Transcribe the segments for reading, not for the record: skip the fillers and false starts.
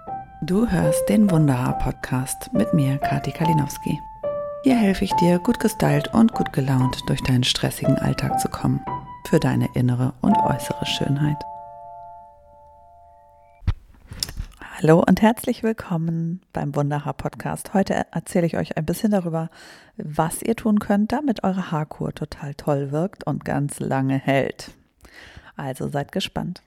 Du hörst den Wunderhaar-Podcast mit mir, Kati Kalinowski. Hier helfe ich dir, gut gestylt und gut gelaunt durch deinen stressigen Alltag zu kommen. Für deine innere und äußere Schönheit. Hallo und herzlich willkommen beim Wunderhaar-Podcast. Heute erzähle ich euch ein bisschen darüber, was ihr tun könnt, damit eure Haarkur total toll wirkt und ganz lange hält. Also seid gespannt.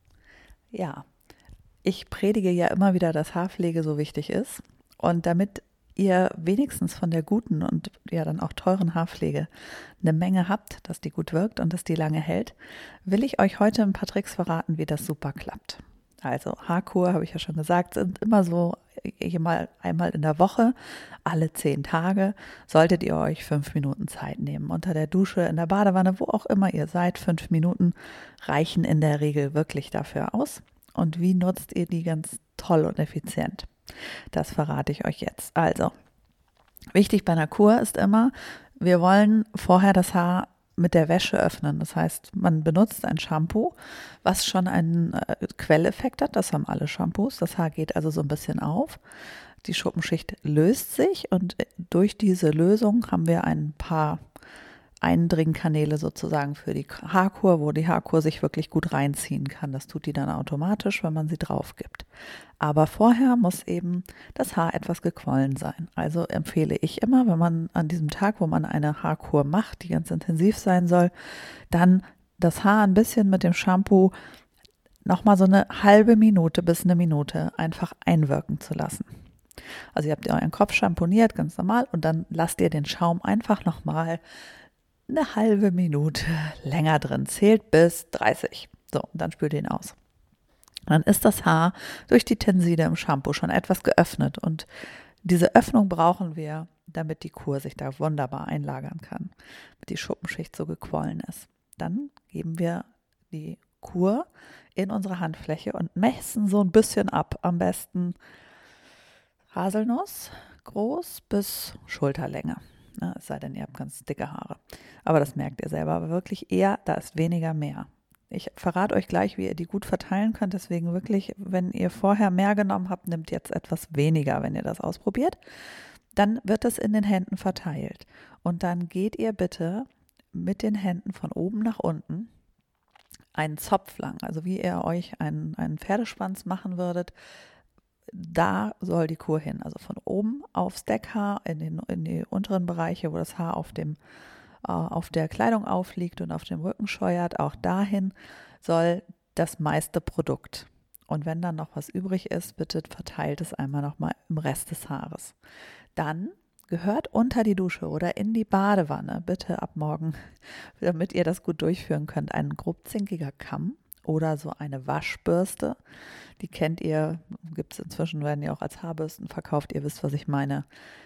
Ja, ich predige ja immer wieder, dass Haarpflege so wichtig ist. Und damit ihr wenigstens von der guten und ja dann auch teuren Haarpflege eine Menge habt, dass die gut wirkt und dass die lange hält, will ich euch heute ein paar Tricks verraten, wie das super klappt. Also Haarkur, habe ich ja schon gesagt, sind immer so einmal in der Woche, alle 10 Tage, solltet ihr euch 5 Minuten Zeit nehmen. Unter der Dusche, in der Badewanne, wo auch immer ihr seid, 5 Minuten reichen in der Regel wirklich dafür aus. Und wie nutzt ihr die ganz toll und effizient? Das verrate ich euch jetzt. Also, wichtig bei einer Kur ist immer, wir wollen vorher das Haar mit der Wäsche öffnen. Das heißt, man benutzt ein Shampoo, was schon einen Quelleffekt hat. Das haben alle Shampoos. Das Haar geht also so ein bisschen auf. Die Schuppenschicht löst sich und durch diese Lösung haben wir ein paar Eindringkanäle sozusagen für die Haarkur, wo die Haarkur sich wirklich gut reinziehen kann. Das tut die dann automatisch, wenn man sie drauf gibt. Aber vorher muss eben das Haar etwas gequollen sein. Also empfehle ich immer, wenn man an diesem Tag, wo man eine Haarkur macht, die ganz intensiv sein soll, dann das Haar ein bisschen mit dem Shampoo nochmal so eine halbe Minute bis eine Minute einfach einwirken zu lassen. Also ihr habt euren Kopf schamponiert, ganz normal, und dann lasst ihr den Schaum einfach nochmal eine halbe Minute länger drin. Zählt bis 30. So, und dann spült ihr ihn aus. Dann ist das Haar durch die Tenside im Shampoo schon etwas geöffnet. Und diese Öffnung brauchen wir, damit die Kur sich da wunderbar einlagern kann, damit die Schuppenschicht so gequollen ist. Dann geben wir die Kur in unsere Handfläche und messen so ein bisschen ab. Am besten Haselnuss, groß bis Schulterlänge. Es sei denn, ihr habt ganz dicke Haare. Aber das merkt ihr selber. Aber wirklich eher, da ist weniger mehr. Ich verrate euch gleich, wie ihr die gut verteilen könnt. Deswegen wirklich, wenn ihr vorher mehr genommen habt, nehmt jetzt etwas weniger, wenn ihr das ausprobiert. Dann wird es in den Händen verteilt. Und dann geht ihr bitte mit den Händen von oben nach unten einen Zopf lang. Also wie ihr euch einen Pferdeschwanz machen würdet, da soll die Kur hin, also von oben aufs Deckhaar, in die unteren Bereiche, wo das Haar auf der Kleidung aufliegt und auf dem Rücken scheuert, auch dahin soll das meiste Produkt. Und wenn dann noch was übrig ist, bitte verteilt es einmal nochmal im Rest des Haares. Dann gehört unter die Dusche oder in die Badewanne, bitte ab morgen, damit ihr das gut durchführen könnt, ein grobzinkiger Kamm oder so eine Waschbürste. Die kennt ihr, gibt es inzwischen, werden die auch als Haarbürsten verkauft. Ihr wisst, was ich meine.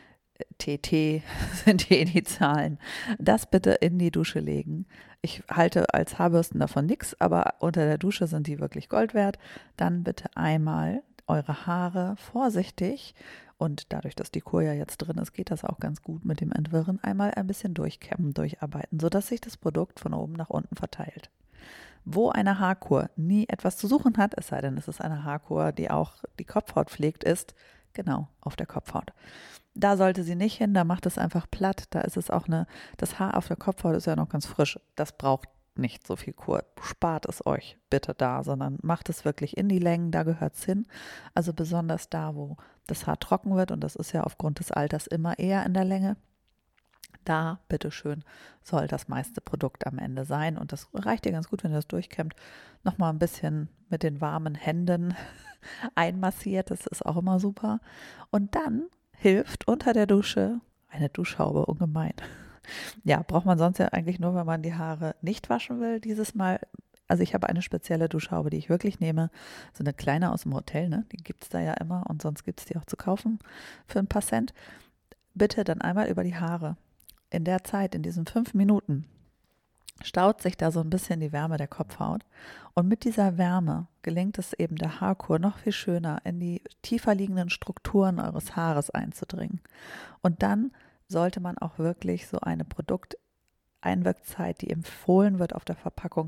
TT sind die Initialen. Das bitte in die Dusche legen. Ich halte als Haarbürsten davon nichts, aber unter der Dusche sind die wirklich Gold wert. Dann bitte einmal eure Haare vorsichtig, und dadurch, dass die Kur ja jetzt drin ist, geht das auch ganz gut mit dem Entwirren, einmal ein bisschen durchkämmen, durcharbeiten, sodass sich das Produkt von oben nach unten verteilt. Wo eine Haarkur nie etwas zu suchen hat, es sei denn, es ist eine Haarkur, die auch die Kopfhaut pflegt, ist genau auf der Kopfhaut. Da sollte sie nicht hin, da macht es einfach platt, da ist es auch das Haar auf der Kopfhaut ist ja noch ganz frisch, das braucht nicht so viel Kur. Spart es euch bitte da, sondern macht es wirklich in die Längen, da gehört es hin. Also besonders da, wo das Haar trocken wird, und das ist ja aufgrund des Alters immer eher in der Länge. Da, bitteschön, soll das meiste Produkt am Ende sein. Und das reicht dir ganz gut, wenn ihr das durchkämmt. Nochmal ein bisschen mit den warmen Händen einmassiert. Das ist auch immer super. Und dann hilft unter der Dusche eine Duschhaube ungemein. Ja, braucht man sonst ja eigentlich nur, wenn man die Haare nicht waschen will. Dieses Mal, also ich habe eine spezielle Duschhaube, die ich wirklich nehme. So eine kleine aus dem Hotel, ne? Die gibt es da ja immer. Und sonst gibt es die auch zu kaufen für ein paar Cent. Bitte dann einmal über die Haare. In der Zeit, in diesen 5 Minuten, staut sich da so ein bisschen die Wärme der Kopfhaut. Und mit dieser Wärme gelingt es eben der Haarkur noch viel schöner, in die tiefer liegenden Strukturen eures Haares einzudringen. Und dann sollte man auch wirklich so eine Produkteinwirkzeit, die empfohlen wird auf der Verpackung,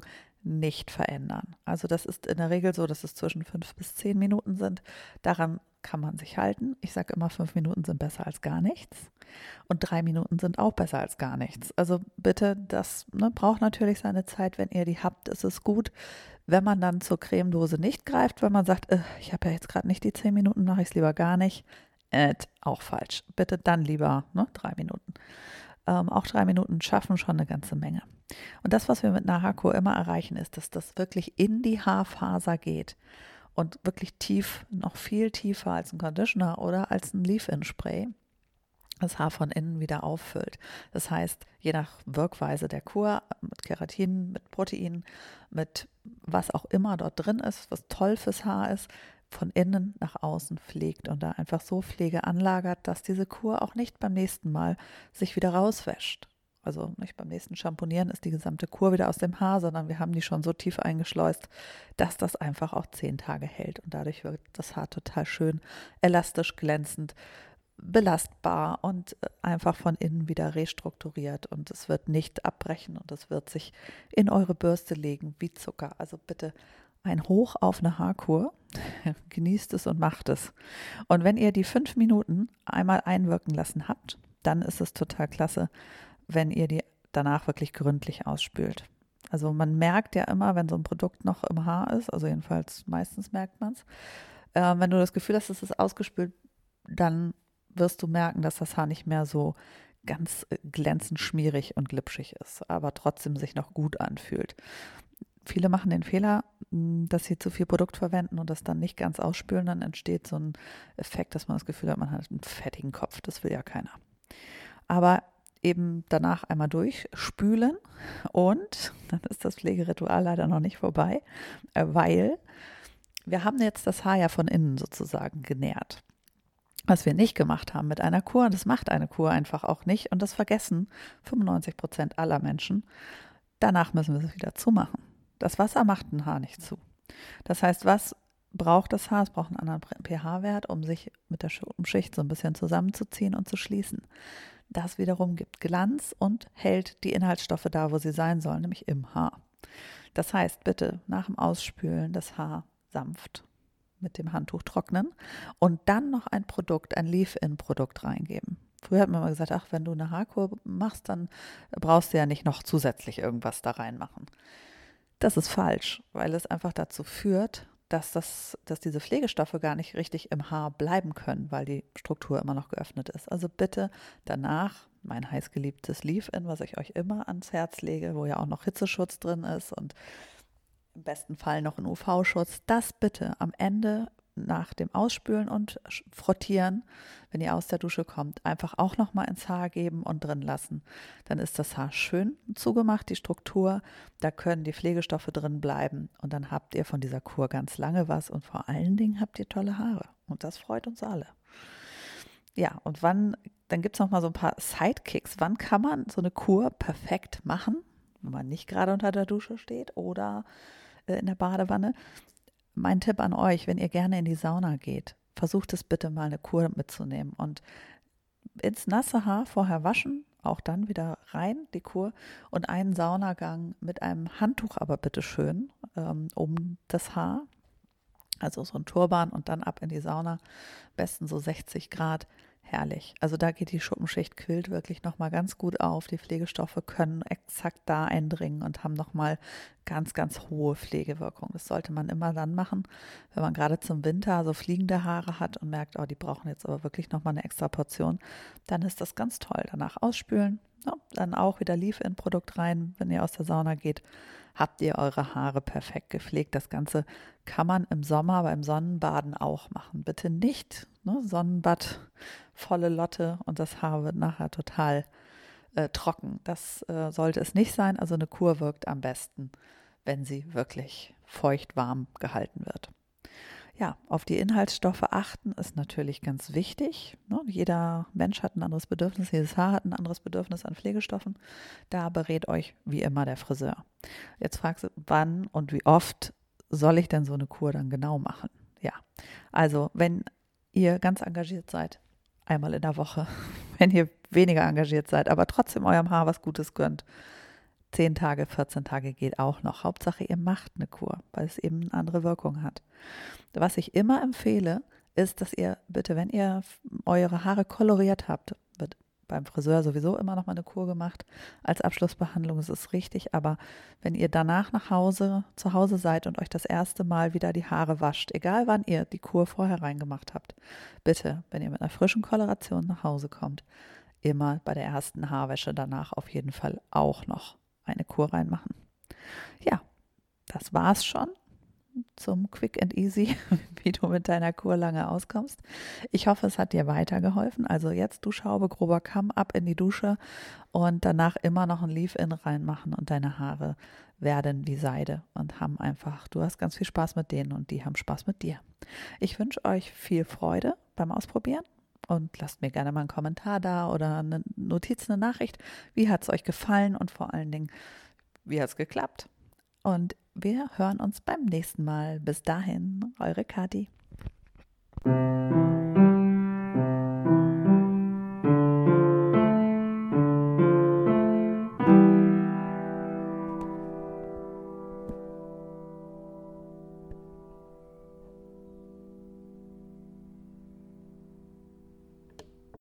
nicht verändern. Also das ist in der Regel so, dass es zwischen 5 bis 10 Minuten sind. Daran kann man sich halten. Ich sage immer, 5 Minuten sind besser als gar nichts. Und 3 Minuten sind auch besser als gar nichts. Also bitte, das braucht natürlich seine Zeit. Wenn ihr die habt, ist es gut. Wenn man dann zur Cremedose nicht greift, wenn man sagt, ich habe ja jetzt gerade nicht die 10 Minuten, mache ich es lieber gar nicht. Auch falsch. Bitte dann lieber 3 Minuten. Auch 3 Minuten schaffen schon eine ganze Menge. Und das, was wir mit einer Haarkur immer erreichen, ist, dass das wirklich in die Haarfaser geht und wirklich tief, noch viel tiefer als ein Conditioner oder als ein Leave-In-Spray das Haar von innen wieder auffüllt. Das heißt, je nach Wirkweise der Kur, mit Keratin, mit Protein, mit was auch immer dort drin ist, was toll fürs Haar ist, von innen nach außen pflegt und da einfach so Pflege anlagert, dass diese Kur auch nicht beim nächsten Mal sich wieder rauswäscht. Also nicht beim nächsten Shampoonieren ist die gesamte Kur wieder aus dem Haar, sondern wir haben die schon so tief eingeschleust, dass das einfach auch 10 Tage hält. Und dadurch wird das Haar total schön, elastisch, glänzend, belastbar und einfach von innen wieder restrukturiert. Und es wird nicht abbrechen und es wird sich in eure Bürste legen wie Zucker. Also bitte ein Hoch auf eine Haarkur. Genießt es und macht es. Und wenn ihr die 5 Minuten einmal einwirken lassen habt, dann ist es total klasse, wenn ihr die danach wirklich gründlich ausspült. Also man merkt ja immer, wenn so ein Produkt noch im Haar ist, also jedenfalls meistens merkt man es. Wenn du das Gefühl hast, es ist ausgespült, dann wirst du merken, dass das Haar nicht mehr so ganz glänzend schmierig und glitschig ist, aber trotzdem sich noch gut anfühlt. Viele machen den Fehler, dass sie zu viel Produkt verwenden und das dann nicht ganz ausspülen. Dann entsteht so ein Effekt, dass man das Gefühl hat, man hat einen fettigen Kopf. Das will ja keiner. Aber eben danach einmal durchspülen und dann ist das Pflegeritual leider noch nicht vorbei, weil wir haben jetzt das Haar ja von innen sozusagen genährt. Was wir nicht gemacht haben mit einer Kur, und das macht eine Kur einfach auch nicht und das vergessen 95% aller Menschen, danach müssen wir es wieder zumachen. Das Wasser macht ein Haar nicht zu. Das heißt, was braucht das Haar? Es braucht einen anderen pH-Wert, um sich mit der Schicht so ein bisschen zusammenzuziehen und zu schließen. Das wiederum gibt Glanz und hält die Inhaltsstoffe da, wo sie sein sollen, nämlich im Haar. Das heißt, bitte nach dem Ausspülen das Haar sanft mit dem Handtuch trocknen und dann noch ein Produkt, ein Leave-In-Produkt reingeben. Früher hat man immer gesagt, ach, wenn du eine Haarkur machst, dann brauchst du ja nicht noch zusätzlich irgendwas da reinmachen. Das ist falsch, weil es einfach dazu führt, dass diese Pflegestoffe gar nicht richtig im Haar bleiben können, weil die Struktur immer noch geöffnet ist. Also bitte danach mein heißgeliebtes Leave-In, was ich euch immer ans Herz lege, wo ja auch noch Hitzeschutz drin ist und im besten Fall noch ein UV-Schutz. Das bitte am Ende nach dem Ausspülen und Frottieren, wenn ihr aus der Dusche kommt, einfach auch nochmal ins Haar geben und drin lassen. Dann ist das Haar schön zugemacht, die Struktur, da können die Pflegestoffe drin bleiben und dann habt ihr von dieser Kur ganz lange was und vor allen Dingen habt ihr tolle Haare und das freut uns alle. Ja, und dann gibt es nochmal so ein paar Sidekicks. Wann kann man so eine Kur perfekt machen, wenn man nicht gerade unter der Dusche steht oder in der Badewanne? Mein Tipp an euch, wenn ihr gerne in die Sauna geht, versucht es bitte mal eine Kur mitzunehmen und ins nasse Haar vorher waschen, auch dann wieder rein, die Kur und einen Saunagang mit einem Handtuch aber bitte schön um das Haar, also so ein Turban und dann ab in die Sauna, am besten so 60 Grad. Herrlich. Also da geht die Schuppenschicht Quillt wirklich nochmal ganz gut auf. Die Pflegestoffe können exakt da eindringen und haben nochmal ganz, ganz hohe Pflegewirkung. Das sollte man immer dann machen, wenn man gerade zum Winter so fliegende Haare hat und merkt, oh, die brauchen jetzt aber wirklich nochmal eine extra Portion. Dann ist das ganz toll. Danach ausspülen, ja, dann auch wieder Leave-In-Produkt rein, wenn ihr aus der Sauna geht. Habt ihr eure Haare perfekt gepflegt. Das Ganze kann man im Sommer beim Sonnenbaden auch machen. Bitte nicht Sonnenbad, volle Lotte und das Haar wird nachher total trocken. Das sollte es nicht sein. Also eine Kur wirkt am besten, wenn sie wirklich feucht warm gehalten wird. Ja, auf die Inhaltsstoffe achten ist natürlich ganz wichtig. Jeder Mensch hat ein anderes Bedürfnis, jedes Haar hat ein anderes Bedürfnis an Pflegestoffen. Da berät euch wie immer der Friseur. Jetzt fragst du, wann und wie oft soll ich denn so eine Kur dann genau machen? Ja, also wenn ihr ganz engagiert seid, einmal in der Woche, wenn ihr weniger engagiert seid, aber trotzdem eurem Haar was Gutes gönnt, 10 Tage, 14 Tage geht auch noch. Hauptsache, ihr macht eine Kur, weil es eben eine andere Wirkung hat. Was ich immer empfehle, ist, dass ihr bitte, wenn ihr eure Haare koloriert habt, wird beim Friseur sowieso immer noch mal eine Kur gemacht als Abschlussbehandlung, das ist richtig, aber wenn ihr danach zu Hause seid und euch das erste Mal wieder die Haare wascht, egal wann ihr die Kur vorher reingemacht habt, bitte, wenn ihr mit einer frischen Koloration nach Hause kommt, immer bei der ersten Haarwäsche danach auf jeden Fall auch noch eine Kur reinmachen. Ja, das war's schon zum Quick and Easy, wie du mit deiner Kur lange auskommst. Ich hoffe, es hat dir weitergeholfen. Also jetzt Duschhaube, grober Kamm, ab in die Dusche und danach immer noch ein Leave-In reinmachen und deine Haare werden wie Seide und haben einfach, du hast ganz viel Spaß mit denen und die haben Spaß mit dir. Ich wünsche euch viel Freude beim Ausprobieren. Und lasst mir gerne mal einen Kommentar da oder eine Notiz, eine Nachricht. Wie hat es euch gefallen und vor allen Dingen, wie hat es geklappt? Und wir hören uns beim nächsten Mal. Bis dahin, eure Kathi.